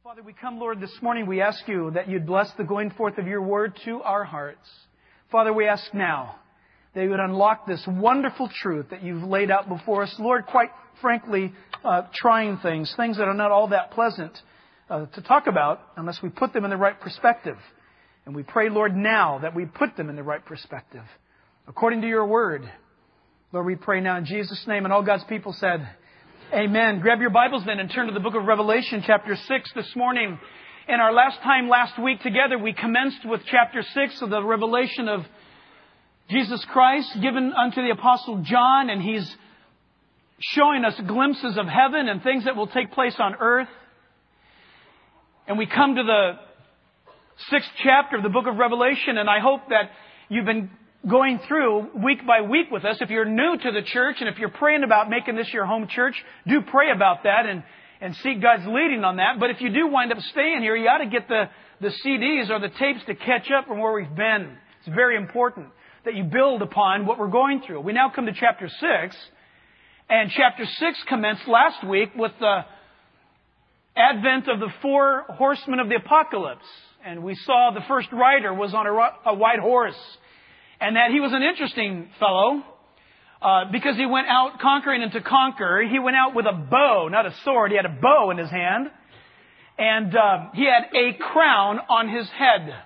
Father, we come, Lord, this morning. We ask you that you'd bless the going forth of your word to our hearts. Father, we ask now that you would unlock this wonderful truth that you've laid out before us. Lord, quite frankly, trying things that are not all that pleasant to talk about unless we put them in the right perspective. And we pray, Lord, now that we put them in the right perspective according to your word. Lord, we pray now in Jesus' name. And all God's people said, Amen. Grab your Bibles then and turn to the book of Revelation, chapter 6 this morning. In our last week together, we commenced with chapter 6 of the revelation of Jesus Christ given unto the Apostle John, and he's showing us glimpses of heaven and things that will take place on earth. And we come to the 6th chapter of the book of Revelation, and I hope that you've been going through week by week with us. If you're new to the church and if you're praying about making this your home church, do pray about that and seek God's leading on that. But if you do wind up staying here, you ought to get the CDs or the tapes to catch up from where we've been. It's very important that you build upon what we're going through. We now come to chapter 6, and chapter 6 commenced last week with the advent of the 4 horsemen of the apocalypse. And we saw the first rider was on a white horse. And that he was an interesting fellow because he went out conquering and to conquer. He went out with a bow, not a sword. He had a bow in his hand. And he had a crown on his head.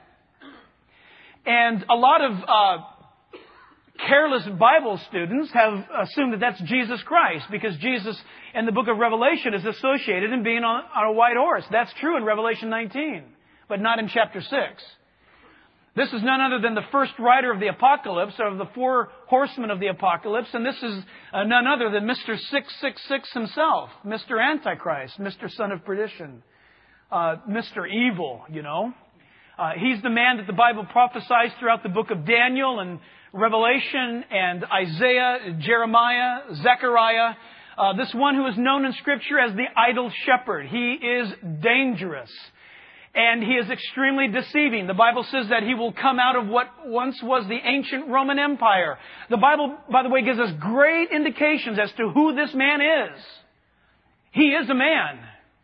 And a lot of careless Bible students have assumed that that's Jesus Christ because Jesus in the book of Revelation is associated in being on a white horse. That's true in Revelation 19, but not in chapter 6. This is none other than the first rider of the apocalypse, of the 4 horsemen of the apocalypse. And this is none other than Mr. 666 himself, Mr. Antichrist, Mr. Son of Perdition, Mr. Evil, you know. He's the man that the Bible prophesies throughout the book of Daniel and Revelation and Isaiah, Jeremiah, Zechariah. This one who is known in Scripture as the idle shepherd. He is dangerous. And he is extremely deceiving. The Bible says that he will come out of what once was the ancient Roman Empire. The Bible, by the way, gives us great indications as to who this man is. He is a man.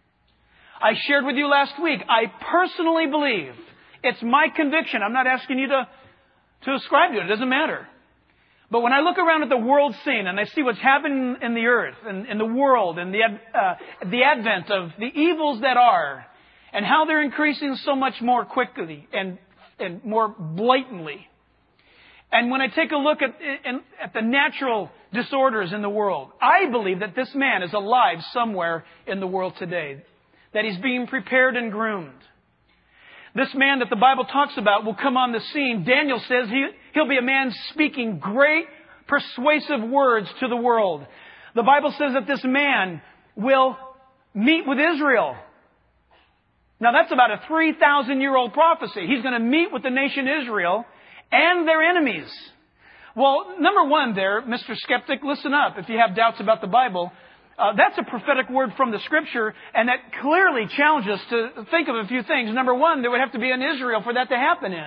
I shared with you last week, I personally believe, it's my conviction. I'm not asking you to ascribe to it. It doesn't matter. But when I look around at the world scene and I see what's happening in the earth and in the world and the advent of the evils that are, and how they're increasing so much more quickly and more blatantly. And when I take a look at the natural disorders in the world, I believe that this man is alive somewhere in the world today. That he's being prepared and groomed. This man that the Bible talks about will come on the scene. Daniel says he'll be a man speaking great persuasive words to the world. The Bible says that this man will meet with Israel. Now that's about a 3,000-year-old prophecy. He's going to meet with the nation Israel and their enemies. Well, number one there, Mr. Skeptic, listen up if you have doubts about the Bible. That's a prophetic word from the Scripture, and that clearly challenges us to think of a few things. Number one, there would have to be an Israel for that to happen in.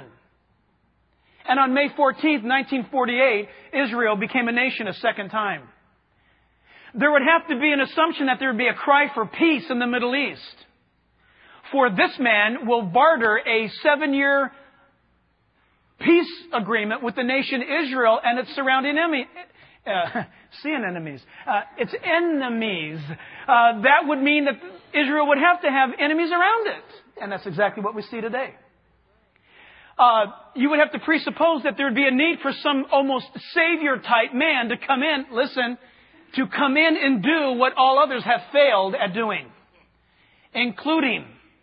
And on May 14th, 1948, Israel became a nation a second time. There would have to be an assumption that there would be a cry for peace in the Middle East. For this man will barter a 7-year peace agreement with the nation Israel and its surrounding enemies. Its enemies. That would mean that Israel would have to have enemies around it. And that's exactly what we see today. You would have to presuppose that there would be a need for some almost savior-type man to come in, to come in and do what all others have failed at doing. Including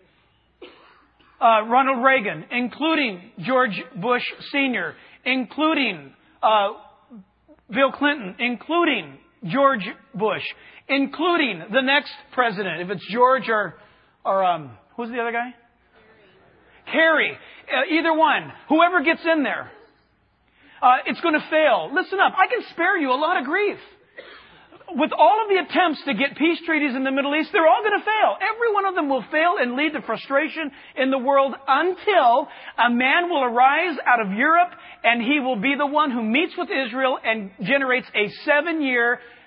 Ronald Reagan, including George Bush Sr., including Bill Clinton, including George Bush, including the next president, if it's George or who's the other guy? Kerry. Either one. Whoever gets in there. It's going to fail. Listen up. I can spare you a lot of grief. With all of the attempts to get peace treaties in the Middle East, they're all going to fail. Every one of them will fail and lead to frustration in the world until a man will arise out of Europe and he will be the one who meets with Israel and generates a 7-year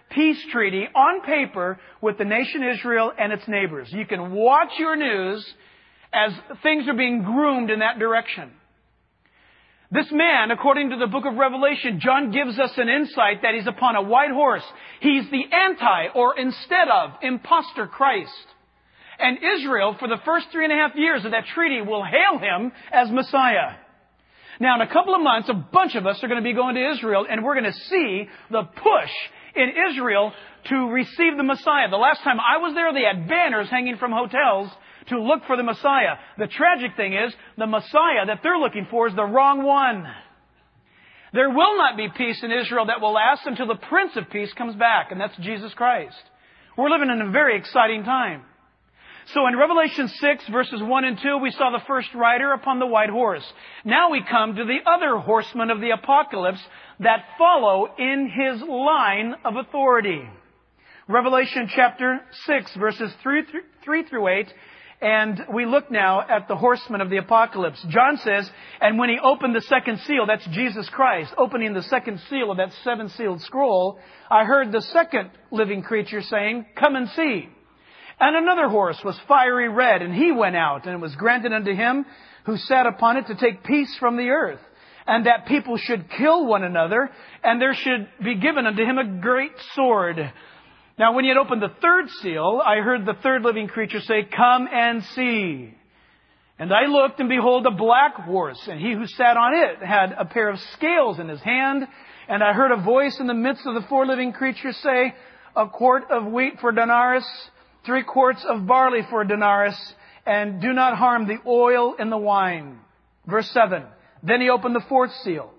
peace treaty on paper with the nation Israel and its neighbors. You can watch your news as things are being groomed in that direction. This man, according to the book of Revelation, John gives us an insight that he's upon a white horse. He's the anti, or instead of, imposter Christ. And Israel, for the first 3.5 years of that treaty, will hail him as Messiah. Now, in a couple of months, a bunch of us are going to be going to Israel, and we're going to see the push in Israel to receive the Messiah. The last time I was there, they had banners hanging from hotels to look for the Messiah. The tragic thing is, the Messiah that they're looking for is the wrong one. There will not be peace in Israel that will last until the Prince of Peace comes back, and that's Jesus Christ. We're living in a very exciting time. So in Revelation 6, verses 1 and 2, we saw the first rider upon the white horse. Now we come to the other horsemen of the apocalypse that follow in his line of authority. Revelation chapter 6, verses 3 through 8. And we look now at the horsemen of the apocalypse. John says, and when he opened the second seal, that's Jesus Christ, opening the second seal of that seven-sealed scroll, I heard the second living creature saying, come and see. And another horse was fiery red, and he went out, and it was granted unto him who sat upon it to take peace from the earth, and that people should kill one another, and there should be given unto him a great sword. Now, when he had opened the third seal, I heard the third living creature say, come and see. And I looked, and behold, a black horse, and he who sat on it had a pair of scales in his hand. And I heard a voice in the midst of the four living creatures say, a quart of wheat for a denarius, 3 quarts of barley for a denarius, and do not harm the oil and the wine. Verse 7, then he opened the fourth seal.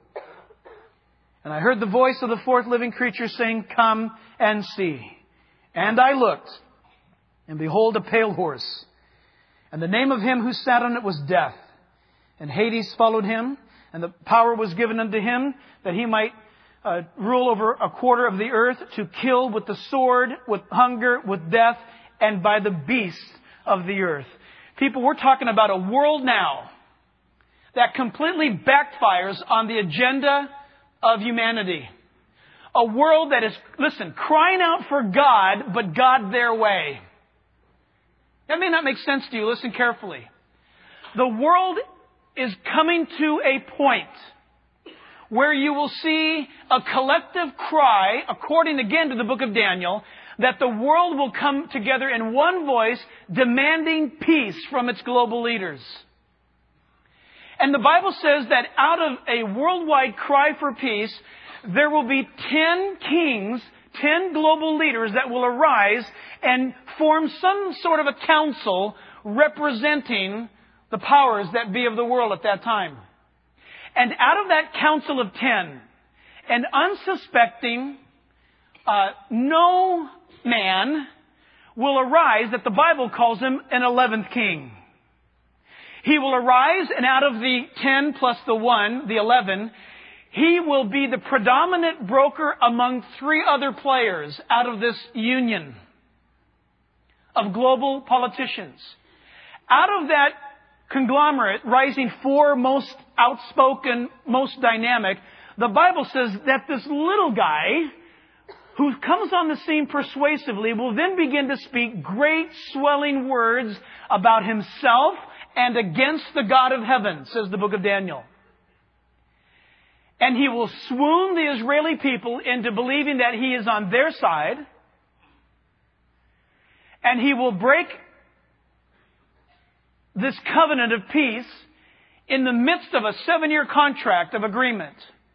And I heard the voice of the fourth living creature saying, come and see. And I looked, and behold, a pale horse. And the name of him who sat on it was Death. And Hades followed him, and the power was given unto him that he might rule over a quarter of the earth, to kill with the sword, with hunger, with death, and by the beasts of the earth. People, we're talking about a world now that completely backfires on the agenda of humanity. A world that is, listen, crying out for God, but God their way. That may not make sense to you. Listen carefully. The world is coming to a point where you will see a collective cry, according again to the book of Daniel, that the world will come together in one voice, demanding peace from its global leaders. And the Bible says that out of a worldwide cry for peace, there will be 10 kings, 10 global leaders that will arise and form some sort of a council representing the powers that be of the world at that time. And out of that council of 10, an unsuspecting, no man will arise that the Bible calls him an 11th king. He will arise, and out of the 10 plus the 1, the 11, he will be the predominant broker among 3 other players out of this union of global politicians. Out of that conglomerate, rising 4 most outspoken, most dynamic, the Bible says that this little guy who comes on the scene persuasively will then begin to speak great swelling words about himself and against the God of heaven, says the book of Daniel. And he will swoon the Israeli people into believing that he is on their side. And he will break this covenant of peace in the midst of a 7-year contract of agreement.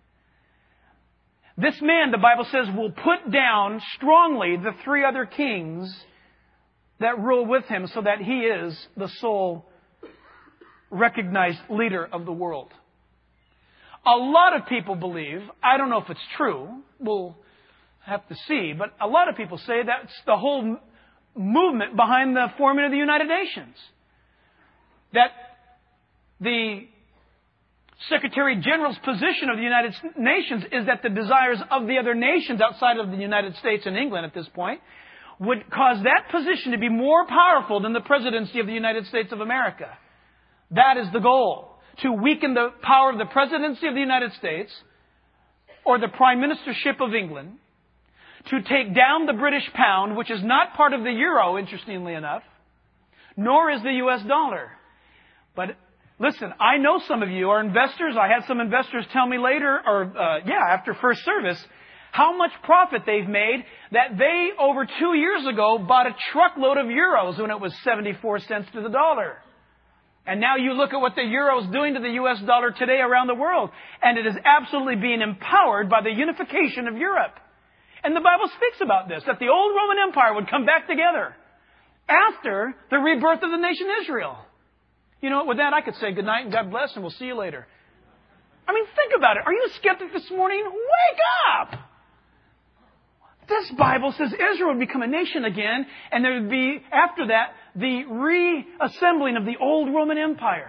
This man, the Bible says, will put down strongly the 3 other kings that rule with him, so that he is the sole recognized leader of the world. A lot of people believe, I don't know if it's true, we'll have to see, but a lot of people say that's the whole movement behind the forming of the United Nations. That the Secretary General's position of the United Nations is that the desires of the other nations outside of the United States and England at this point would cause that position to be more powerful than the presidency of the United States of America. That is the goal. To weaken the power of the presidency of the United States or the prime ministership of England, to take down the British pound, which is not part of the euro, interestingly enough, nor is the U.S. dollar. But listen, I know some of you are investors. I had some investors tell me later, after first service, how much profit they've made, that they, over 2 years ago, bought a truckload of euros when it was 74 cents to the dollar. And now you look at what the euro is doing to the U.S. dollar today around the world, and it is absolutely being empowered by the unification of Europe. And the Bible speaks about this, that the old Roman Empire would come back together after the rebirth of the nation Israel. You know what, with that I could say good night and God bless and we'll see you later. I mean, think about it. Are you a skeptic this morning? Wake up! This Bible says Israel would become a nation again, and there would be, after that, the reassembling of the old Roman Empire.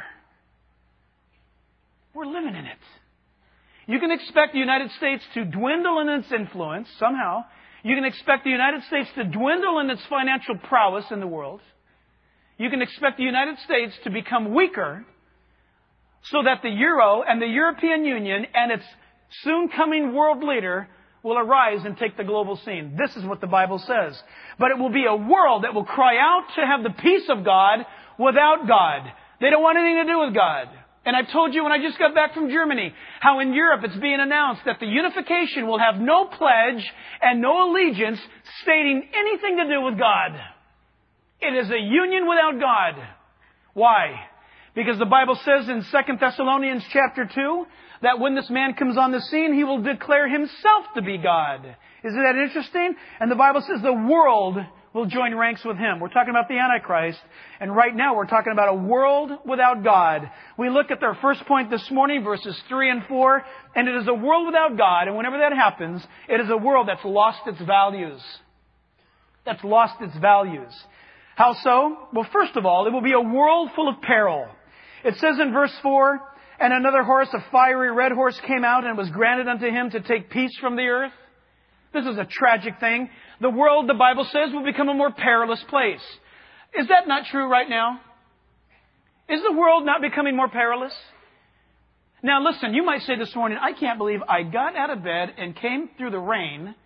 We're living in it. You can expect the United States to dwindle in its influence somehow. You can expect the United States to dwindle in its financial prowess in the world. You can expect the United States to become weaker so that the euro and the European Union and its soon-coming world leader will arise and take the global scene. This is what the Bible says. But it will be a world that will cry out to have the peace of God without God. They don't want anything to do with God. And I've told you when I just got back from Germany, how in Europe it's being announced that the unification will have no pledge and no allegiance stating anything to do with God. It is a union without God. Why? Because the Bible says in 2 Thessalonians chapter 2, that when this man comes on the scene, he will declare himself to be God. Isn't that interesting? And the Bible says the world will join ranks with him. We're talking about the Antichrist. And right now we're talking about a world without God. We look at our first point this morning, verses 3 and 4. And it is a world without God. And whenever that happens, it is a world that's lost its values. That's lost its values. How so? Well, first of all, it will be a world full of peril. It says in verse 4, and another horse, a fiery red horse, came out, and it was granted unto him to take peace from the earth. This is a tragic thing. The world, the Bible says, will become a more perilous place. Is that not true right now? Is the world not becoming more perilous? Now listen, you might say this morning, I can't believe I got out of bed and came through the rain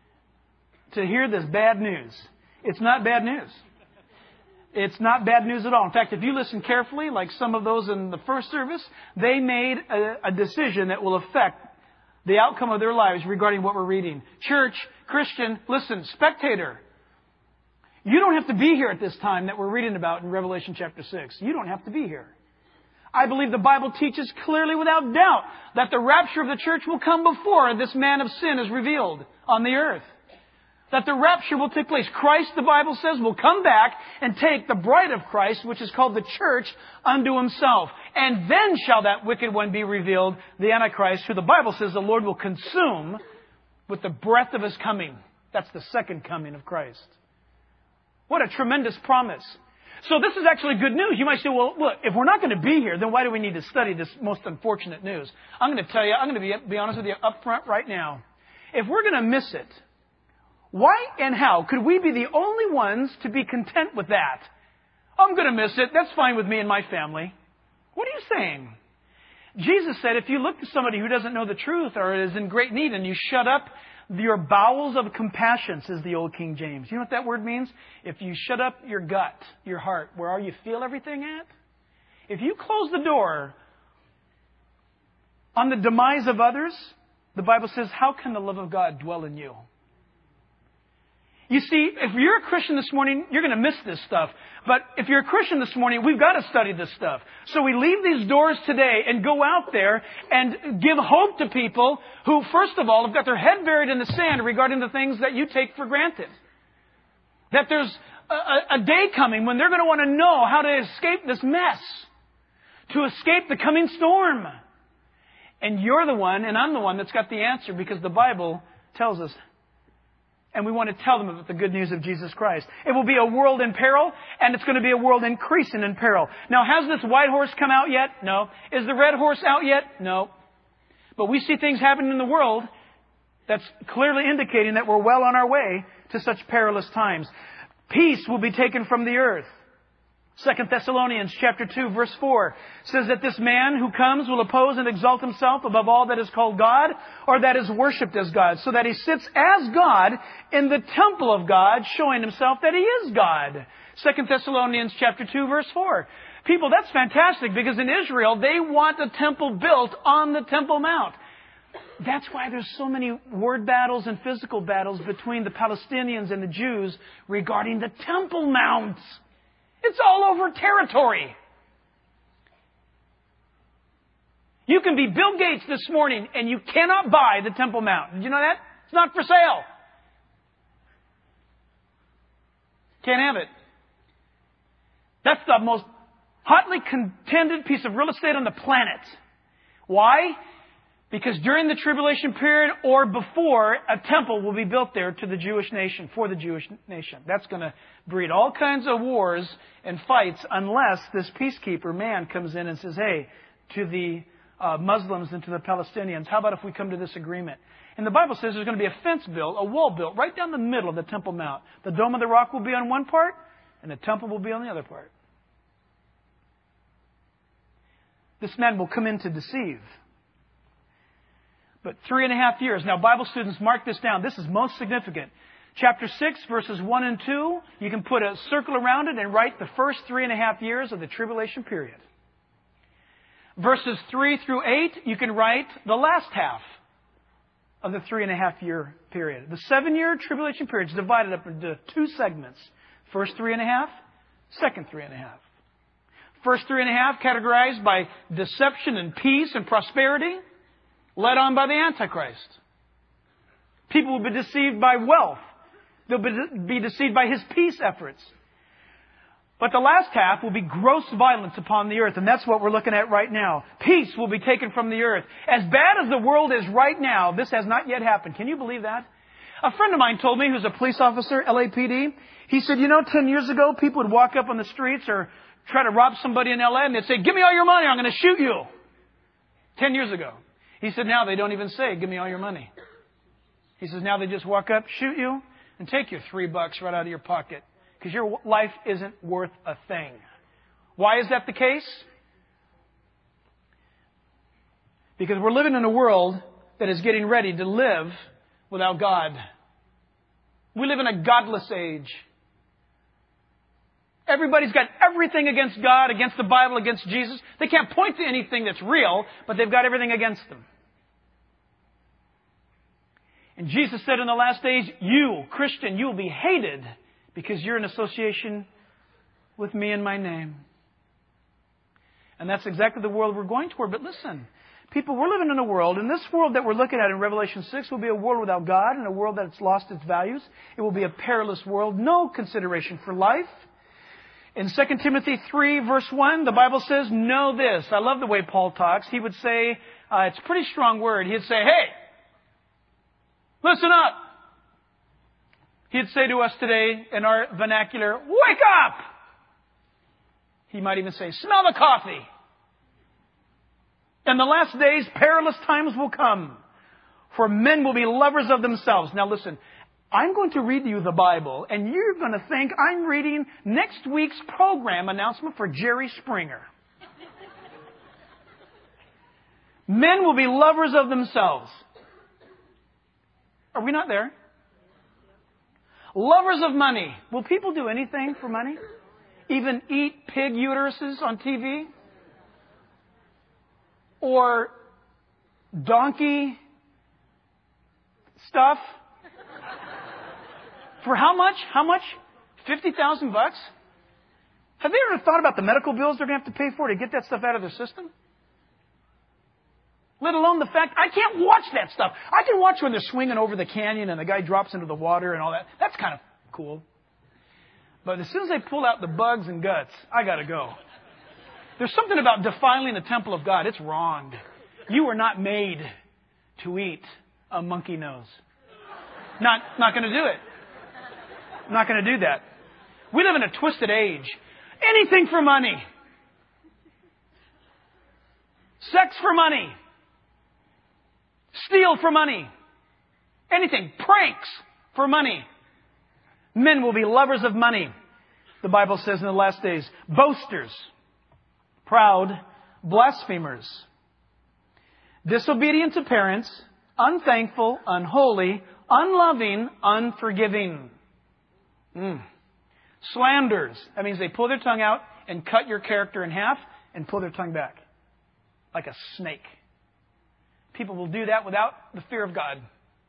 to hear this bad news. It's not bad news. It's not bad news at all. In fact, if you listen carefully, like some of those in the first service, they made a decision that will affect the outcome of their lives regarding what we're reading. Church, Christian, listen, spectator. You don't have to be here at this time that we're reading about in Revelation chapter 6. You don't have to be here. I believe the Bible teaches clearly without doubt that the rapture of the church will come before this man of sin is revealed on the earth. That the rapture will take place. Christ, the Bible says, will come back and take the bride of Christ, which is called the church, unto himself. And then shall that wicked one be revealed, the Antichrist, who the Bible says the Lord will consume with the breath of his coming. That's the second coming of Christ. What a tremendous promise. So this is actually good news. You might say, well, look, if we're not going to be here, then why do we need to study this most unfortunate news? I'm going to tell you, I'm going to be honest with you up front right now. If we're going to miss it, why and how could we be the only ones to be content with that? I'm going to miss it. That's fine with me and my family. What are you saying? Jesus said, if you look to somebody who doesn't know the truth or is in great need and you shut up your bowels of compassion, says the old King James. You know what that word means? If you shut up your gut, your heart, where you feel everything at. If you close the door on the demise of others, the Bible says, how can the love of God dwell in you? You see, if you're a Christian this morning, you're going to miss this stuff. But if you're a Christian this morning, we've got to study this stuff. So we leave these doors today and go out there and give hope to people who, first of all, have got their head buried in the sand regarding the things that you take for granted. That there's a day coming when they're going to want to know how to escape this mess, to escape the coming storm. And you're the one, and I'm the one that's got the answer, because the Bible tells us. And we want to tell them about the good news of Jesus Christ. It will be a world in peril, and it's going to be a world increasing in peril. Now, has this white horse come out yet? No. Is the red horse out yet? No. But we see things happening in the world that's clearly indicating that we're well on our way to such perilous times. Peace will be taken from the earth. 2 Thessalonians chapter 2 verse 4 says that this man who comes will oppose and exalt himself above all that is called God or that is worshipped as God, so that he sits as God in the temple of God, showing himself that he is God. 2 Thessalonians chapter 2 verse 4. People, that's fantastic, because in Israel they want a temple built on the Temple Mount. That's why there's so many word battles and physical battles between the Palestinians and the Jews regarding the Temple Mount. It's all over territory. You can be Bill Gates this morning and you cannot buy the Temple Mount. Did you know that? It's not for sale. Can't have it. That's the most hotly contended piece of real estate on the planet. Why? Because during the tribulation period or before, a temple will be built there to the Jewish nation, for the Jewish nation. That's going to breed all kinds of wars and fights unless this peacekeeper man comes in and says, hey, to the Muslims and to the Palestinians, how about if we come to this agreement? And the Bible says there's going to be a fence built, a wall built right down the middle of the Temple Mount. The Dome of the Rock will be on one part and the temple will be on the other part. This man will come in to deceive. But 3.5 years. Now, Bible students, mark this down. This is most significant. Chapter 6, verses 1 and 2, you can put a circle around it and write the first 3.5 years of the tribulation period. Verses 3 through 8, you can write the last half of the 3.5 year period. The 7-year tribulation period is divided up into 2 segments. First 3.5, second 3.5. First 3.5 categorized by deception and peace and prosperity, led on by the Antichrist. People will be deceived by wealth. They'll be deceived by his peace efforts. But the last half will be gross violence upon the earth, and that's what we're looking at right now. Peace will be taken from the earth. As bad as the world is right now, this has not yet happened. Can you believe that? A friend of mine told me, who's a police officer, LAPD, he said, 10 years ago, people would walk up on the streets or try to rob somebody in LA, and they'd say, give me all your money, I'm going to shoot you. 10 years ago. He said, now they don't even say, give me all your money. He says, now they just walk up, shoot you, and take your $3 right out of your pocket. Because your life isn't worth a thing. Why is that the case? Because we're living in a world that is getting ready to live without God. We live in a godless age. Everybody's got everything against God, against the Bible, against Jesus. They can't point to anything that's real, but they've got everything against them. And Jesus said in the last days, you, Christian, you will be hated because you're in association with me and my name. And that's exactly the world we're going toward. But listen, people, we're living in a world, and this world that we're looking at in Revelation 6 will be a world without God and a world that's lost its values. It will be a perilous world, no consideration for life. In 2 Timothy 3, verse 1, the Bible says, know this. I love the way Paul talks. He would say, it's a pretty strong word. He'd say, hey, listen up. He'd say to us today in our vernacular, wake up. He might even say, smell the coffee. In the last days, perilous times will come, for men will be lovers of themselves. Now listen, I'm going to read you the Bible, and you're going to think I'm reading next week's program announcement for Jerry Springer. Men will be lovers of themselves. Are we not there? Lovers of money. Will people do anything for money? Even eat pig uteruses on TV? Or donkey stuff? For how much? How much? $50,000 bucks? Have they ever thought about the medical bills they're going to have to pay for to get that stuff out of their system? Let alone the fact, I can't watch that stuff. I can watch when they're swinging over the canyon and the guy drops into the water and all that. That's kind of cool. But as soon as they pull out the bugs and guts, I got to go. There's something about defiling the temple of God. It's wrong. You were not made to eat a monkey nose. Not going to do it. I'm not going to do that. We live in a twisted age. Anything for money. Sex for money. Steal for money. Anything. Pranks for money. Men will be lovers of money. the Bible says in the last days, boasters, proud, blasphemers, disobedient to parents, unthankful, unholy, unloving, unforgiving. Slanders. That means they pull their tongue out and cut your character in half and pull their tongue back. Like a snake. People will do that without the fear of God.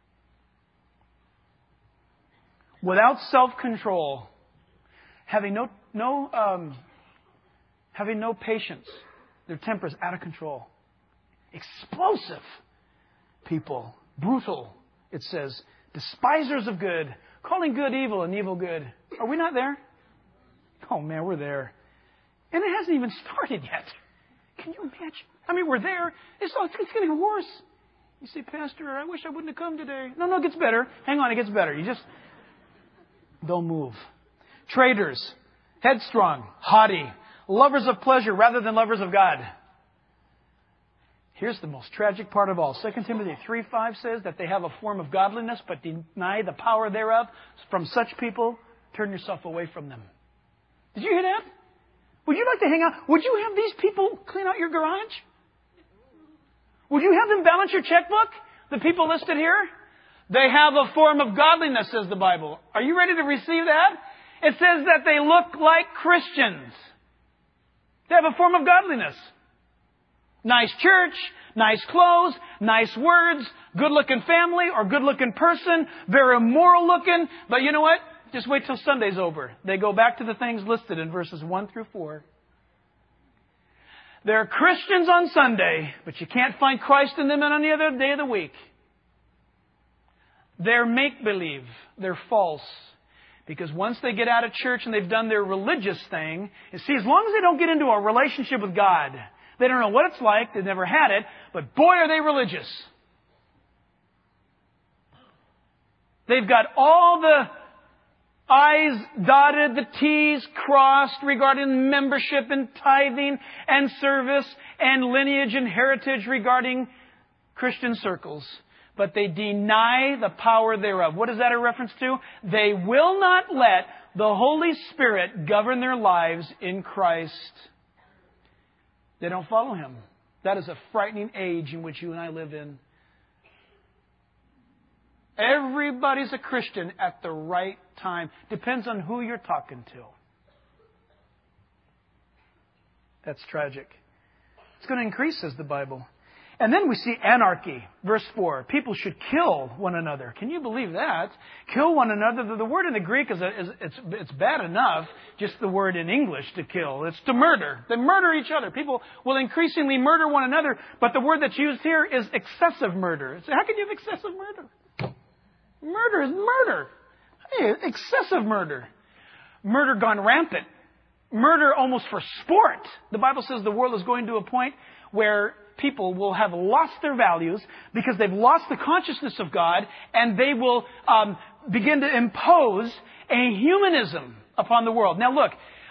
Without self-control. Having no patience. Their temper is out of control. Explosive people. Brutal, it says. Despisers of good. Calling good evil and evil good. Are we not there? Oh man, we're there. And it hasn't even started yet. Can you imagine? I mean, we're there. It's going to get worse. You say, Pastor, I wish I wouldn't have come today. No, it gets better. Hang on, it gets better. You just don't move. Traitors, headstrong, haughty, lovers of pleasure rather than lovers of God. Here's the most tragic part of all. 2 Timothy 3:5 says that they have a form of godliness but deny the power thereof. From such people, turn yourself away from them. Did you hear that? Would you like to hang out? Would you have these people clean out your garage? Would you have them balance your checkbook? The people listed here? They have a form of godliness, says the Bible. Are you ready to receive that? It says that they look like Christians. They have a form of godliness. Nice church, nice clothes, nice words, good-looking family or good-looking person, very moral looking. But you know what? Just wait till Sunday's over. They go back to the things listed in verses 1 through 4. They're Christians on Sunday, but you can't find Christ in them on any other day of the week. They're make-believe. They're false. Because once they get out of church and they've done their religious thing, you see, as long as they don't get into a relationship with God, they don't know what it's like. They've never had it. But boy, are they religious. They've got all the I's dotted, the T's crossed regarding membership and tithing and service and lineage and heritage regarding Christian circles. But they deny the power thereof. What is that a reference to? They will not let the Holy Spirit govern their lives in Christ. They don't follow Him. That is a frightening age in which you and I live in. Everybody's a Christian at the right time. Depends on who you're talking to. That's tragic. It's going to increase, says the Bible. And then we see anarchy. Verse 4. People should kill one another. Can you believe that? Kill one another. The word in the Greek it's bad enough, just the word in English to kill. It's to murder. They murder each other. People will increasingly murder one another, but the word that's used here is excessive murder. So how can you have excessive murder? Murder is murder. Hey, excessive murder. Murder gone rampant. Murder almost for sport. The Bible says the world is going to a point where people will have lost their values because they've lost the consciousness of God, and they will begin to impose a humanism upon the world. Now look,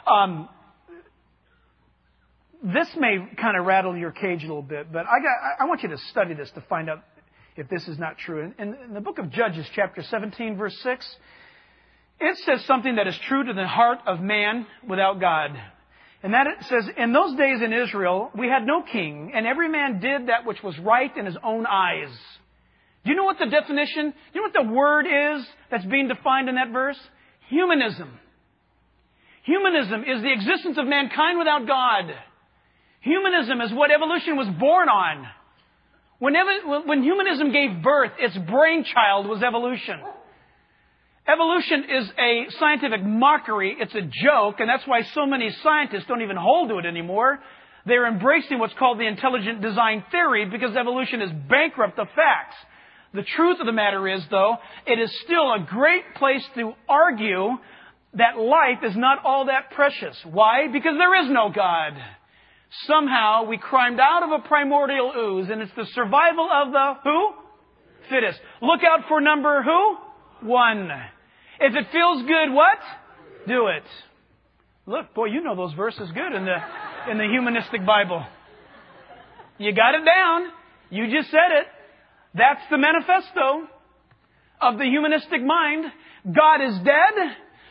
this may kind of rattle your cage a little bit, but I want you to study this to find out if this is not true. In the book of Judges, chapter 17, verse 6, it says something that is true to the heart of man without God. And that it says, in those days in Israel, we had no king, and every man did that which was right in his own eyes. Do you know what the definition, do you know what the word is that's being defined in that verse? Humanism. Humanism is the existence of mankind without God. Humanism is what evolution was born on. When humanism gave birth, its brainchild was evolution. Evolution is a scientific mockery. It's a joke, and that's why so many scientists don't even hold to it anymore. They're embracing what's called the intelligent design theory because evolution is bankrupt of facts. The truth of the matter is, though, it is still a great place to argue that life is not all that precious. Why? Because there is no God. Somehow we climbed out of a primordial ooze, and it's the survival of the who? Fittest. Look out for number who? 1. If it feels good, what? Do it. Look, boy, you know those verses good in the humanistic Bible. You got it down. You just said it. That's the manifesto of the humanistic mind. God is dead.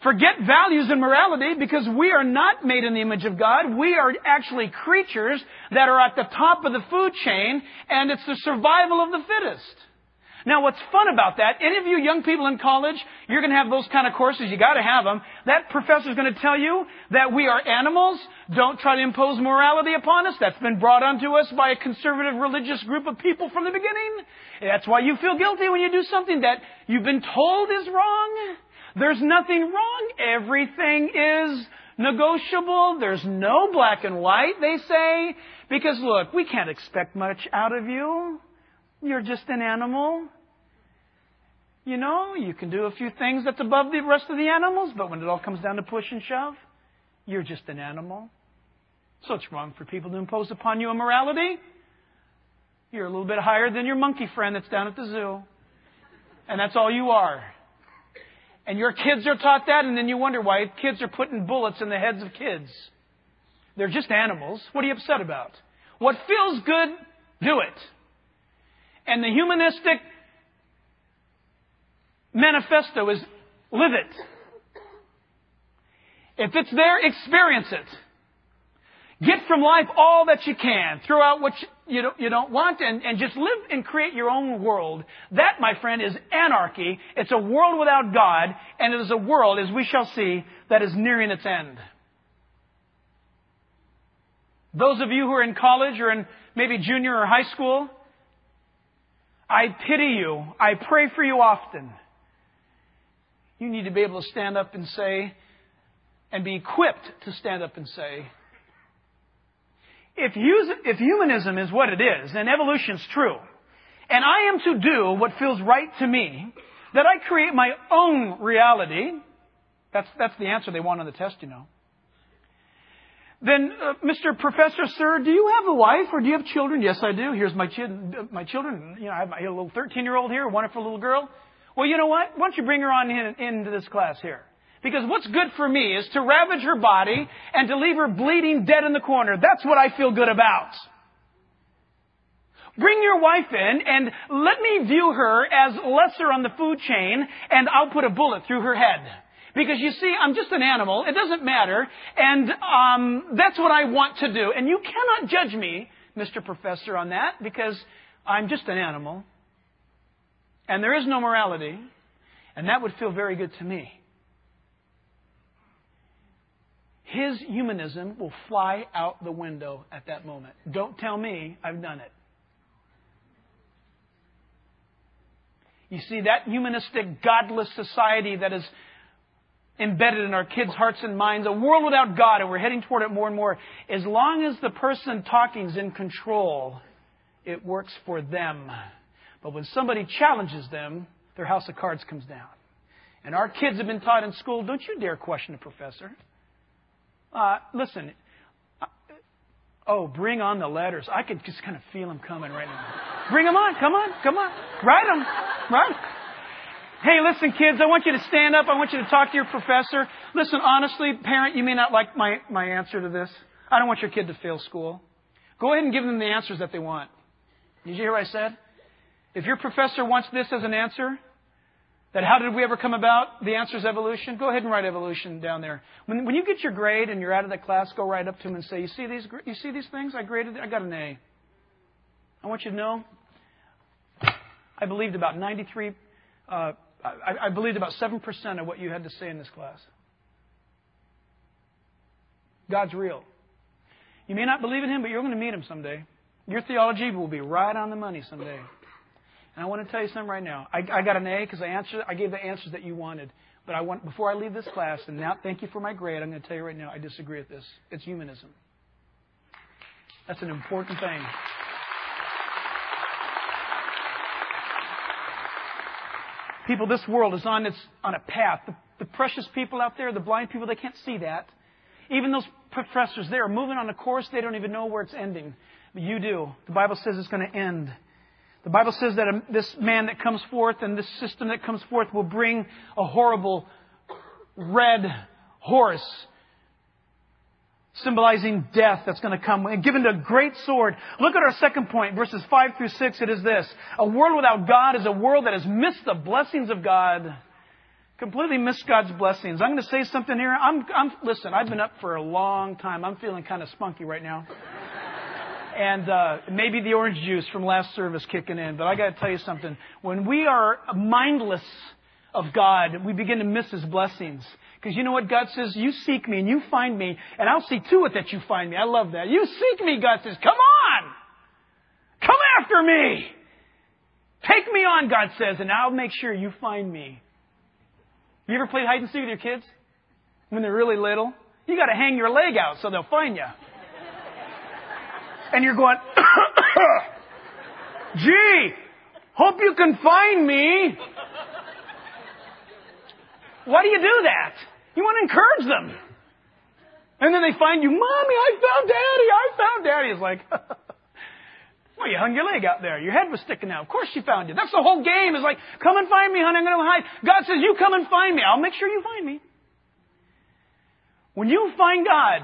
Forget values and morality, because we are not made in the image of God. We are actually creatures that are at the top of the food chain, and it's the survival of the fittest. Now, what's fun about that, any of you young people in college, you're going to have those kind of courses. You got to have them. That professor's going to tell you that we are animals. Don't try to impose morality upon us. That's been brought onto us by a conservative religious group of people from the beginning. That's why you feel guilty when you do something that you've been told is wrong. There's nothing wrong. Everything is negotiable. There's no black and white, they say. Because look, we can't expect much out of you. You're just an animal. You know, you can do a few things that's above the rest of the animals, but when it all comes down to push and shove, you're just an animal. So it's wrong for people to impose upon you a morality. You're a little bit higher than your monkey friend that's down at the zoo. And that's all you are. And your kids are taught that, and then you wonder why kids are putting bullets in the heads of kids. They're just animals. What are you upset about? What feels good, do it. And the humanistic manifesto is live it. If it's there, experience it. Get from life all that you can. Throw out what you don't want and just live and create your own world. That, my friend, is anarchy. It's a world without God, and it is a world, as we shall see, that is nearing its end. Those of you who are in college or in maybe junior or high school, I pity you. I pray for you often. You need to be able to stand up and say, and be equipped to stand up and say, if humanism is what it is, and evolution's true, and I am to do what feels right to me, that I create my own reality, that's the answer they want on the test, you know. Then, Mr. Professor, sir, do you have a wife or do you have children? Yes, I do. Here's my children. You know, I have a little 13-year-old here, a wonderful little girl. Well, you know what? Why don't you bring her on into this class here? Because what's good for me is to ravage her body and to leave her bleeding dead in the corner. That's what I feel good about. Bring your wife in and let me view her as lesser on the food chain, and I'll put a bullet through her head. Because you see, I'm just an animal. It doesn't matter. And that's what I want to do. And you cannot judge me, Mr. Professor, on that, because I'm just an animal. And there is no morality. And that would feel very good to me. His humanism will fly out the window at that moment. Don't tell me I've done it. You see, that humanistic, godless society that is embedded in our kids' hearts and minds, a world without God, and we're heading toward it more and more. As long as the person talking is in control, it works for them. But when somebody challenges them, their house of cards comes down. And our kids have been taught in school, don't you dare question a professor. Listen, bring on the letters. I could just kind of feel them coming right now. Bring them on. Come on. Write them. Right? Hey, listen, kids, I want you to stand up. I want you to talk to your professor. Listen, honestly, parent, you may not like my answer to this. I don't want your kid to fail school. Go ahead and give them the answers that they want. Did you hear what I said? If your professor wants this as an answer, that how did we ever come about? The answer is evolution. Go ahead and write evolution down there. When you get your grade and you're out of that class, go right up to him and say, you see these things? I got an A. I want you to know, I believed about 93, I believed about 7% of what you had to say in this class. God's real. You may not believe in Him, but you're going to meet Him someday. Your theology will be right on the money someday. And I want to tell you something right now. I got an A because I gave the answers that you wanted. But before I leave this class, and now thank you for my grade, I'm going to tell you right now, I disagree with this. It's humanism. That's an important thing. People, this world is on a path. The precious people out there, the blind people, they can't see that. Even those professors, they are moving on a course, they don't even know where it's ending. But you do. The Bible says it's going to end. The Bible says that this man that comes forth and this system that comes forth will bring a horrible red horse, symbolizing death that's going to come, and given a great sword. Look at our second point, verses 5 through 6. It is this. A world without God is a world that has missed the blessings of God. Completely miss God's blessings. I'm going to say something here. Listen, I've been up for a long time. I'm feeling kind of spunky right now. And maybe the orange juice from last service kicking in. But I got to tell you something. When we are mindless of God, we begin to miss His blessings. Because you know what God says? You seek me and you find me, and I'll see to it that you find me. I love that. You seek me, God says. Come on! Come after me! Take me on, God says, and I'll make sure you find me. You ever played hide and seek with your kids? When they're really little? You got to hang your leg out so they'll find you. And you're going, gee, hope you can find me. Why do you do that? You want to encourage them. And then they find you, Mommy, I found Daddy. It's like, well, you hung your leg out there. Your head was sticking out. Of course she found you. That's the whole game. It's like, come and find me, honey. I'm going to hide. God says, you come and find me. I'll make sure you find me. When you find God,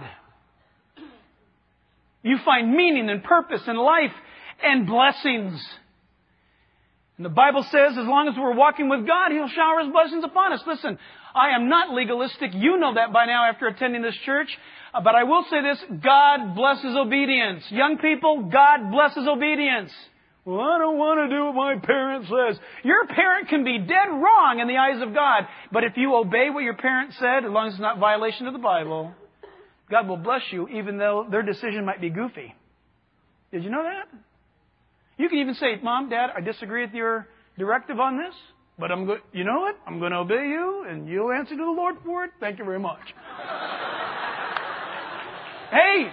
you find meaning and purpose and life and blessings. And the Bible says as long as we're walking with God, He'll shower His blessings upon us. Listen, I am not legalistic. You know that by now after attending this church. But I will say this, God blesses obedience. Young people, God blesses obedience. Well, I don't want to do what my parent says. Your parent can be dead wrong in the eyes of God. But if you obey what your parent said, as long as it's not violation of the Bible, God will bless you even though their decision might be goofy. Did you know that? You can even say, Mom, Dad, I disagree with your directive on this, but you know what? I'm going to obey you and you'll answer to the Lord for it. Thank you very much. Hey!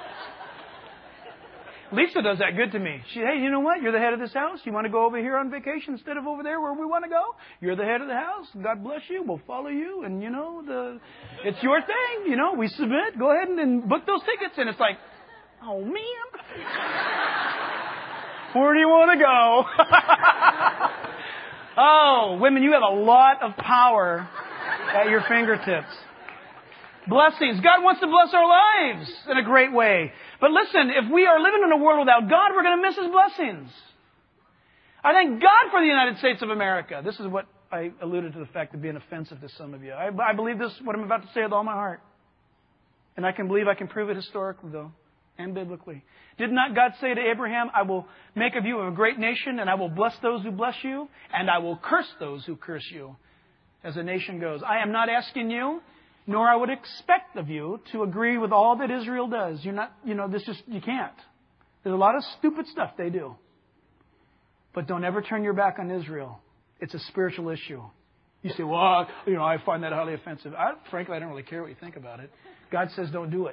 Lisa does that good to me. Hey, you know what? You're the head of this house. You want to go over here on vacation instead of over there where we want to go? You're the head of the house. God bless you. We'll follow you. And, it's your thing. We submit. Go ahead and book those tickets. And it's like, oh, man. Where do you want to go? Oh, women, you have a lot of power at your fingertips. Blessings. God wants to bless our lives in a great way. But listen, if we are living in a world without God, we're going to miss His blessings. I thank God for the United States of America. This is what I alluded to the fact of being offensive to some of you. I believe this, what I'm about to say, with all my heart. And I can believe I can prove it historically, though, and biblically. Did not God say to Abraham, I will make of you a great nation, and I will bless those who bless you, and I will curse those who curse you, as a nation goes. I am not asking you, nor I would expect of you to agree with all that Israel does. You're not, you can't. There's a lot of stupid stuff they do. But don't ever turn your back on Israel. It's a spiritual issue. You say, well, I find that highly offensive. Frankly, I don't really care what you think about it. God says don't do it.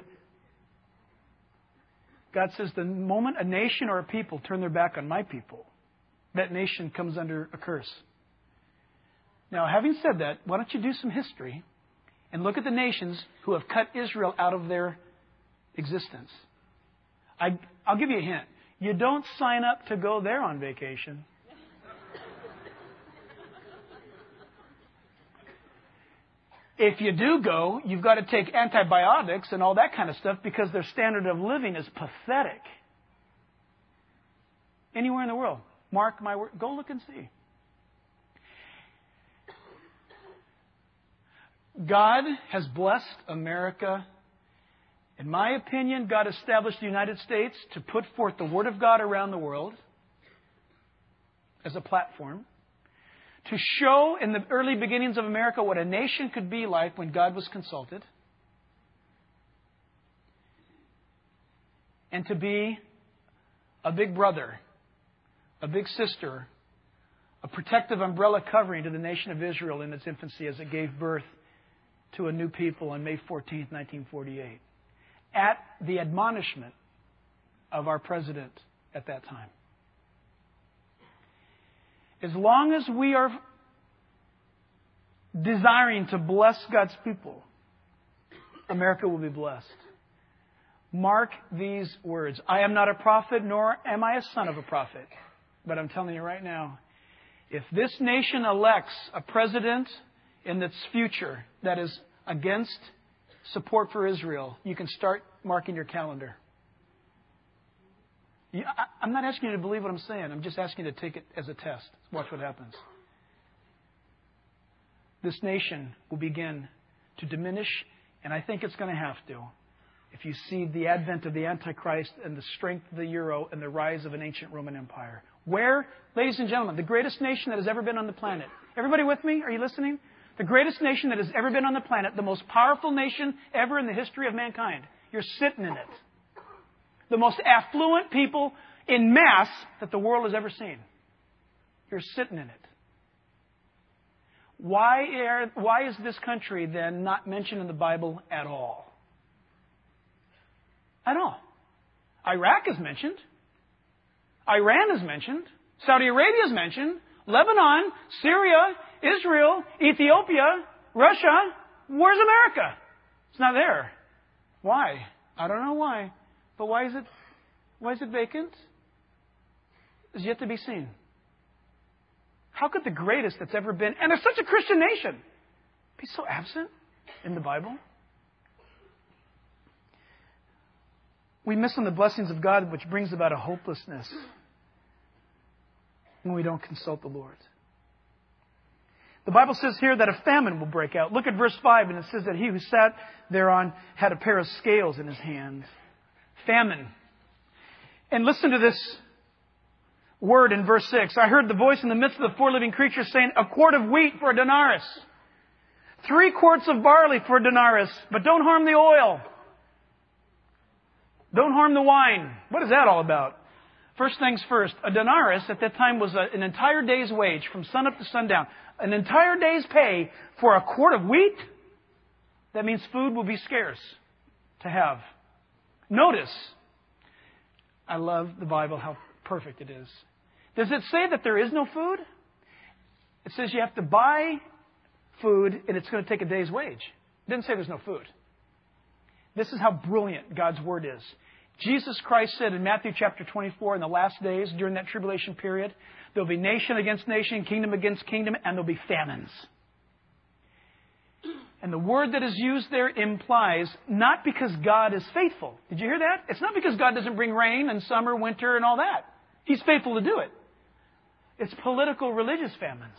God says the moment a nation or a people turn their back on my people, that nation comes under a curse. Now, having said that, why don't you do some history and look at the nations who have cut Israel out of their existence. I'll give you a hint. You don't sign up to go there on vacation. If you do go, you've got to take antibiotics and all that kind of stuff because their standard of living is pathetic. Anywhere in the world. Mark my word. Go look and see. God has blessed America. In my opinion, God established the United States to put forth the Word of God around the world as a platform, to show in the early beginnings of America what a nation could be like when God was consulted, and to be a big brother, a big sister, a protective umbrella covering to the nation of Israel in its infancy as it gave birth to a new people on May 14th, 1948, at the admonishment of our president at that time. As long as we are desiring to bless God's people, America will be blessed. Mark these words. I am not a prophet, nor am I a son of a prophet. But I'm telling you right now, if this nation elects a president in its future that is against support for Israel, you can start marking your calendar. I'm not asking you to believe what I'm saying. I'm just asking you to take it as a test. Watch what happens. this nation will begin to diminish, and I think it's going to have to, if you see the advent of the Antichrist and the strength of the euro and the rise of an ancient Roman Empire. Where, ladies and gentlemen, the greatest nation that has ever been on the planet. Everybody with me? Are you listening? The greatest nation that has ever been on the planet, the most powerful nation ever in the history of mankind. You're sitting in it. The most affluent people in mass that the world has ever seen. You're sitting in it. Why is this country then not mentioned in the Bible at all? At all. Iraq is mentioned. Iran is mentioned. Saudi Arabia is mentioned. Lebanon, Syria, Israel, Ethiopia, Russia. Where's America? It's not there. Why? I don't know why. But why is it vacant? It's yet to be seen. How could the greatest that's ever been, and it's such a Christian nation, be so absent in the Bible? We miss on the blessings of God, which brings about a hopelessness when we don't consult the Lord. The Bible says here that a famine will break out. Look at verse 5, and it says that he who sat thereon had a pair of scales in his hand. Famine. And listen to this word in verse 6. I heard the voice in the midst of the four living creatures saying, a quart of wheat for a denarius. 3 quarts of barley for a denarius. But don't harm the oil. Don't harm the wine. What is that all about? First things first, a denarius at that time was an entire day's wage from sunup to sundown. An entire day's pay for a quart of wheat? That means food will be scarce to have. Notice, I love the Bible, how perfect it is. Does it say that there is no food? It says you have to buy food and it's going to take a day's wage. It didn't say there's no food. This is how brilliant God's Word is. Jesus Christ said in Matthew chapter 24, in the last days, during that tribulation period, there'll be nation against nation, kingdom against kingdom, and there'll be famines. And the word that is used there implies not because God is faithful. Did you hear that? It's not because God doesn't bring rain and summer, winter, and all that. He's faithful to do it. It's political, religious famines.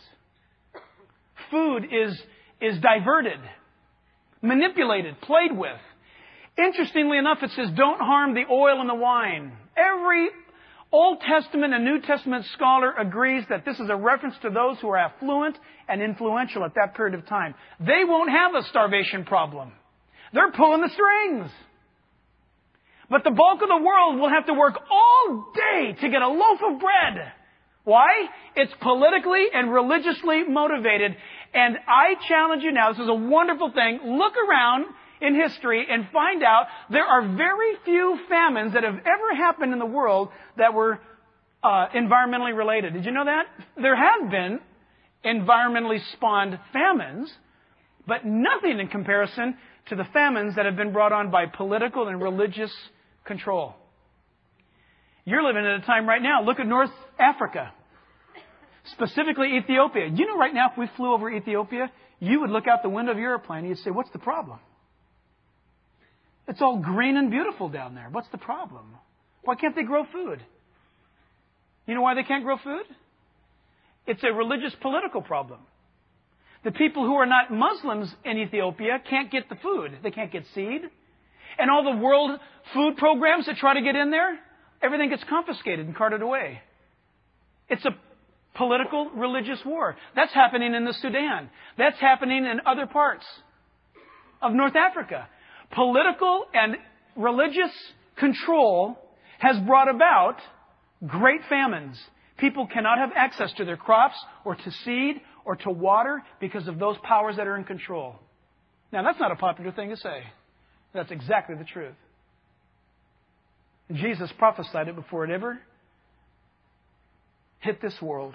Food is diverted, manipulated, played with. Interestingly enough, it says, don't harm the oil and the wine. Every Old Testament and New Testament scholar agrees that this is a reference to those who are affluent and influential at that period of time. They won't have a starvation problem. They're pulling the strings. But the bulk of the world will have to work all day to get a loaf of bread. Why? It's politically and religiously motivated. And I challenge you now, this is a wonderful thing, look around in history and find out there are very few famines that have ever happened in the world that were environmentally related. Did you know that? There have been environmentally spawned famines, but nothing in comparison to the famines that have been brought on by political and religious control. You're living at a time right now. Look at North Africa, specifically Ethiopia. You know right now if we flew over Ethiopia, you would look out the window of your airplane and you'd say, what's the problem? It's all green and beautiful down there. What's the problem? Why can't they grow food? You know why they can't grow food? It's a religious political problem. The people who are not Muslims in Ethiopia can't get the food. They can't get seed. And all the world food programs that try to get in there, everything gets confiscated and carted away. It's a political, religious war. That's happening in the Sudan. That's happening in other parts of North Africa. Political and religious control has brought about great famines. People cannot have access to their crops or to seed or to water because of those powers that are in control. Now, that's not a popular thing to say. That's exactly the truth. And Jesus prophesied it before it ever hit this world.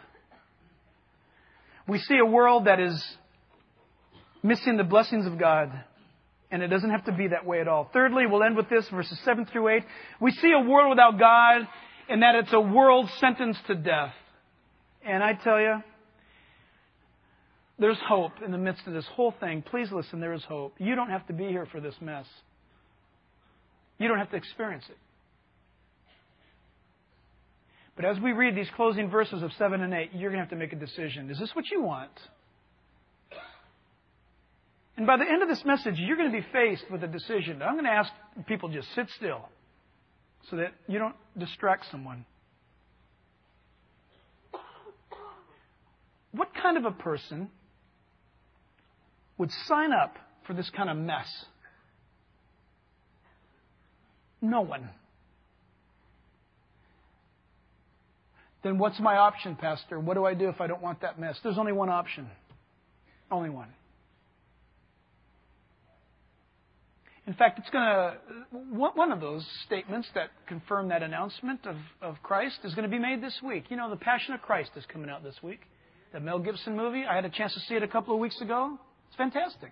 We see a world that is missing the blessings of God. And it doesn't have to be that way at all. Thirdly, we'll end with this, verses 7 through 8. We see a world without God, and that it's a world sentenced to death. And I tell you, there's hope in the midst of this whole thing. Please listen, there is hope. You don't have to be here for this mess. You don't have to experience it. But as we read these closing verses of 7 and 8, you're going to have to make a decision. Is this what you want? And by the end of this message, you're going to be faced with a decision. I'm going to ask people just sit still so that you don't distract someone. What kind of a person would sign up for this kind of mess? No one. Then what's my option, Pastor? What do I do if I don't want that mess? There's only one option. Only one. In fact, it's going to, one of those statements that confirm that announcement of Christ is going to be made this week. You know, The Passion of Christ is coming out this week. The Mel Gibson movie. I had a chance to see it a couple of weeks ago. It's fantastic.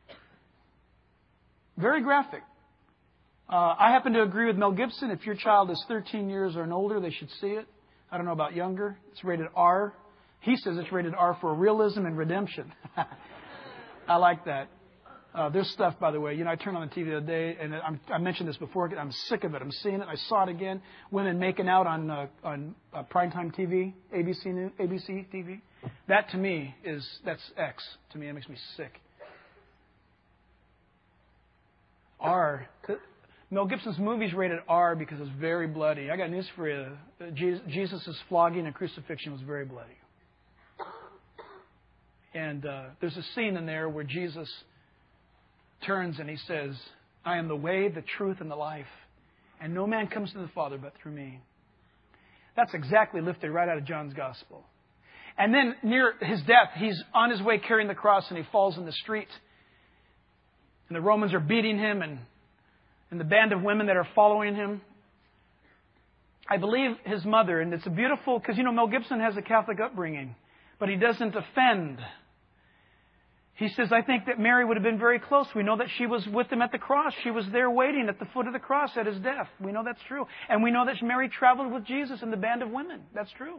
Very graphic. I happen to agree with Mel Gibson. If your child is 13 years or and older, they should see it. I don't know about younger. It's rated R. He says it's rated R for realism and redemption. I like that. There's stuff, by the way. You know, I turned on the TV the other day, and I mentioned this before. I'm sick of it. I'm seeing it. I saw it again. Women making out on primetime TV, ABC TV. That to me that's X. To me, it makes me sick. R. Mel Gibson's movie's rated R because it's very bloody. I got news for you. Jesus' flogging and crucifixion was very bloody. And there's a scene in there where Jesus turns and he says, I am the way, the truth, and the life. And no man comes to the Father but through me. That's exactly lifted right out of John's Gospel. And then near his death, he's on his way carrying the cross and he falls in the street. And the Romans are beating him and the band of women that are following him. I believe his mother, and it's a beautiful, because you know Mel Gibson has a Catholic upbringing, but he doesn't offend. He says, I think that Mary would have been very close. We know that she was with him at the cross. She was there waiting at the foot of the cross at his death. We know that's true. And we know that Mary traveled with Jesus in the band of women. That's true.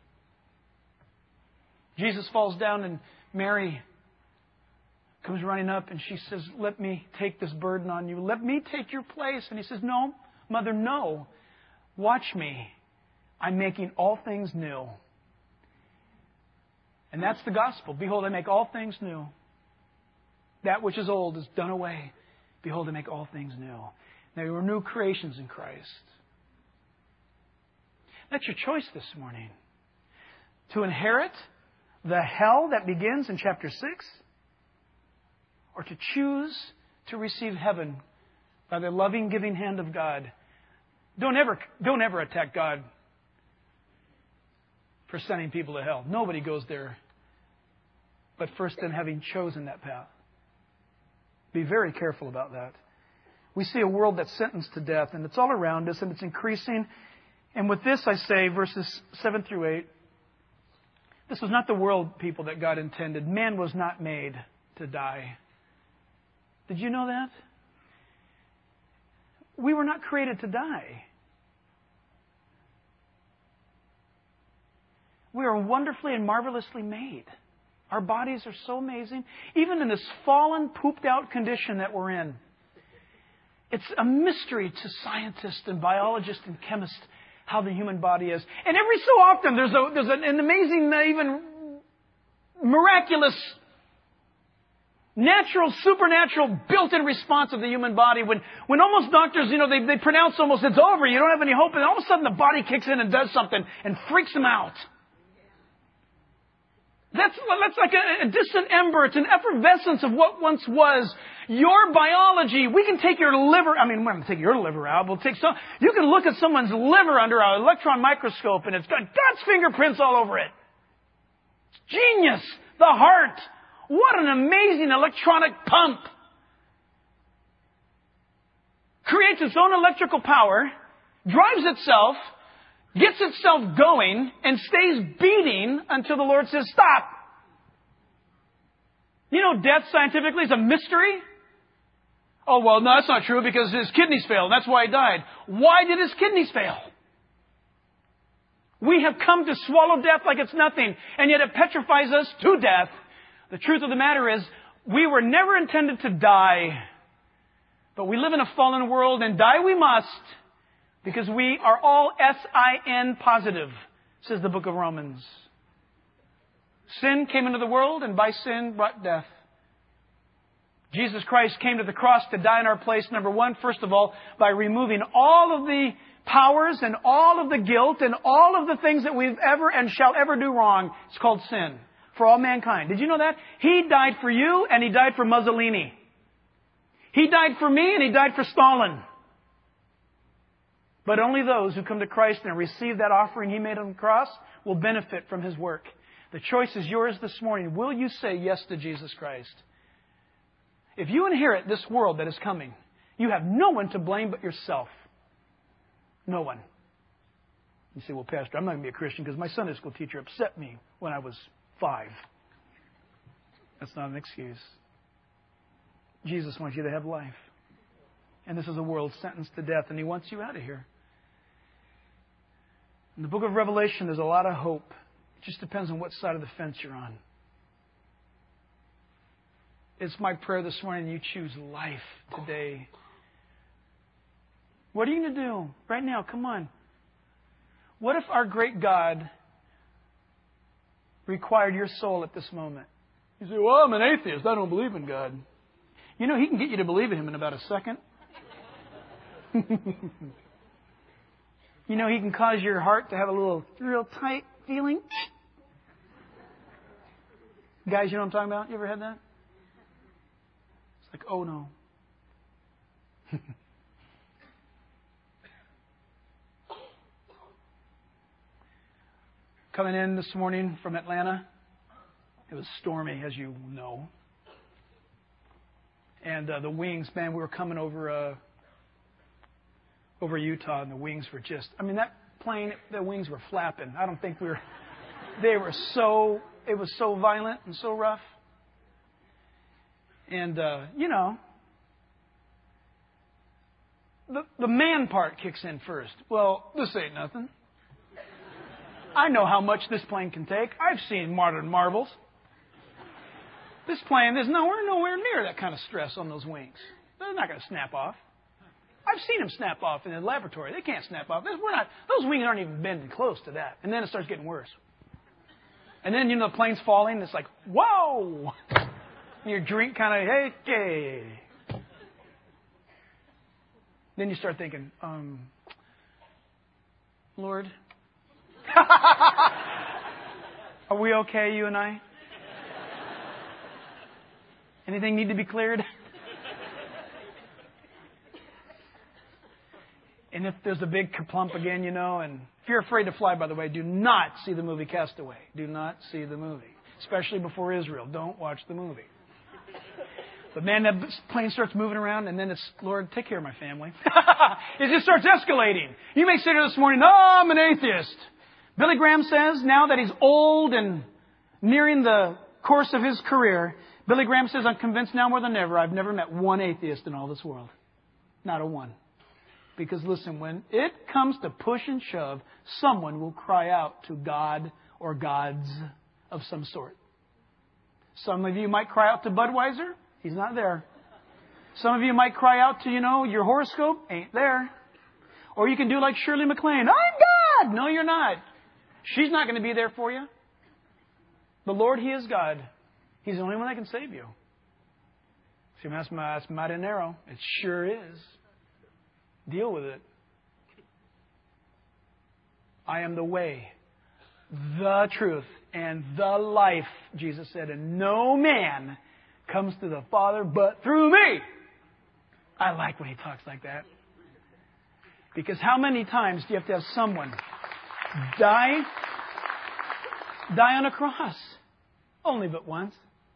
Jesus falls down and Mary comes running up and she says, let me take this burden on you. Let me take your place. And he says, no, Mother, no. Watch me. I'm making all things new. And that's the gospel. Behold, I make all things new. That which is old is done away. Behold, I make all things new. Now you are new creations in Christ. That's your choice this morning. To inherit the hell that begins in chapter 6, or to choose to receive heaven by the loving, giving hand of God. Don't ever attack God for sending people to hell. Nobody goes there but first in having chosen that path. Be very careful about that. We see a world that's sentenced to death, and it's all around us, and it's increasing. And with this, I say, verses 7 through 8, this was not the world, people, that God intended. Man was not made to die. Did you know that? We were not created to die. We are wonderfully and marvelously made. Our bodies are so amazing. Even in this fallen, pooped out condition that we're in. It's a mystery to scientists and biologists and chemists how the human body is. And every so often there's an amazing, even miraculous, natural, supernatural, built-in response of the human body when almost doctors, they pronounce almost it's over, you don't have any hope, and all of a sudden the body kicks in and does something and freaks them out. That's like a distant ember. It's an effervescence of what once was. Your biology, we can take your liver, we're not going to take your liver out. You can look at someone's liver under an electron microscope and it's got God's fingerprints all over it. It's genius. The heart. What an amazing electronic pump. Creates its own electrical power, drives itself, gets itself going, and stays beating until the Lord says, stop. You know, death scientifically is a mystery. Oh, well, no, that's not true because his kidneys failed. That's why he died. Why did his kidneys fail? We have come to swallow death like it's nothing, and yet it petrifies us to death. The truth of the matter is, we were never intended to die, but we live in a fallen world, and die we must. Because we are all sin positive, says the book of Romans. Sin came into the world, and by sin brought death. Jesus Christ came to the cross to die in our place, number one, first of all, by removing all of the powers and all of the guilt and all of the things that we've ever and shall ever do wrong. It's called sin for all mankind. Did you know that? He died for you and He died for Mussolini. He died for me and He died for Stalin. But only those who come to Christ and receive that offering He made on the cross will benefit from His work. The choice is yours this morning. Will you say yes to Jesus Christ? If you inherit this world that is coming, you have no one to blame but yourself. No one. You say, well, Pastor, I'm not going to be a Christian because my Sunday school teacher upset me when I was 5. That's not an excuse. Jesus wants you to have life. And this is a world sentenced to death, and He wants you out of here. In the book of Revelation, there's a lot of hope. It just depends on what side of the fence you're on. It's my prayer this morning you choose life today. What are you going to do right now? Come on. What if our great God required your soul at this moment? You say, well, I'm an atheist. I don't believe in God. You know, He can get you to believe in Him in about a second. You know, He can cause your heart to have a little real tight feeling. Guys, you know what I'm talking about? You ever had that? It's like, oh no. Coming in this morning from Atlanta, it was stormy, as you know. And the wings, man, we were coming over Utah, and the wings were just, I mean, that plane, the wings were flapping. I don't think it was so violent and so rough. And, you know, the man part kicks in first. Well, this ain't nothing. I know how much this plane can take. I've seen modern marvels. This plane, there's nowhere near that kind of stress on those wings. They're not going to snap off. I've seen them snap off in the laboratory. They can't snap off. Those wings aren't even bending close to that. And then it starts getting worse. And then, you know, the plane's falling. And it's like, whoa! And your drink kind of, hey. Then you start thinking, Lord, are we okay, you and I? Anything need to be cleared? And if there's a big kerplump again, you know, and if you're afraid to fly, by the way, do not see the movie Castaway. Do not see the movie. Especially before Israel. Don't watch the movie. But man, that plane starts moving around, and then it's, Lord, take care of my family. It just starts escalating. You may say to this morning, I'm an atheist. Billy Graham says, now that he's old and nearing the course of his career, Billy Graham says, I'm convinced now more than ever, I've never met one atheist in all this world. Not a one. Because listen, when it comes to push and shove, someone will cry out to God or gods of some sort. Some of you might cry out to Budweiser. He's not there. Some of you might cry out to, your horoscope. Ain't there. Or you can do like Shirley MacLaine. I'm God! No, you're not. She's not going to be there for you. The Lord, He is God. He's the only one that can save you. See, that's mighty narrow. It sure is. Deal with it. I am the way, the truth, and the life, Jesus said, and no man comes to the Father but through me. I like when He talks like that. Because how many times do you have to have someone die on a cross? Only but once.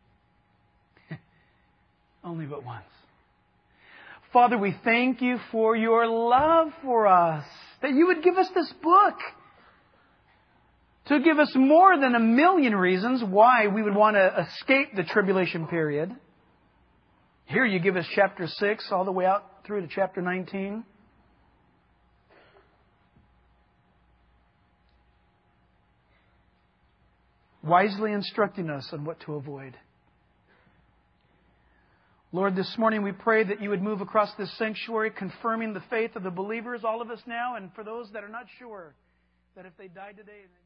Only but once. Father, we thank You for Your love for us. That You would give us this book. To give us more than a million reasons why we would want to escape the tribulation period. Here You give us chapter 6 all the way out through to chapter 19. Wisely instructing us on what to avoid. Lord, this morning we pray that You would move across this sanctuary, confirming the faith of the believers, all of us now, and for those that are not sure, that if they died today...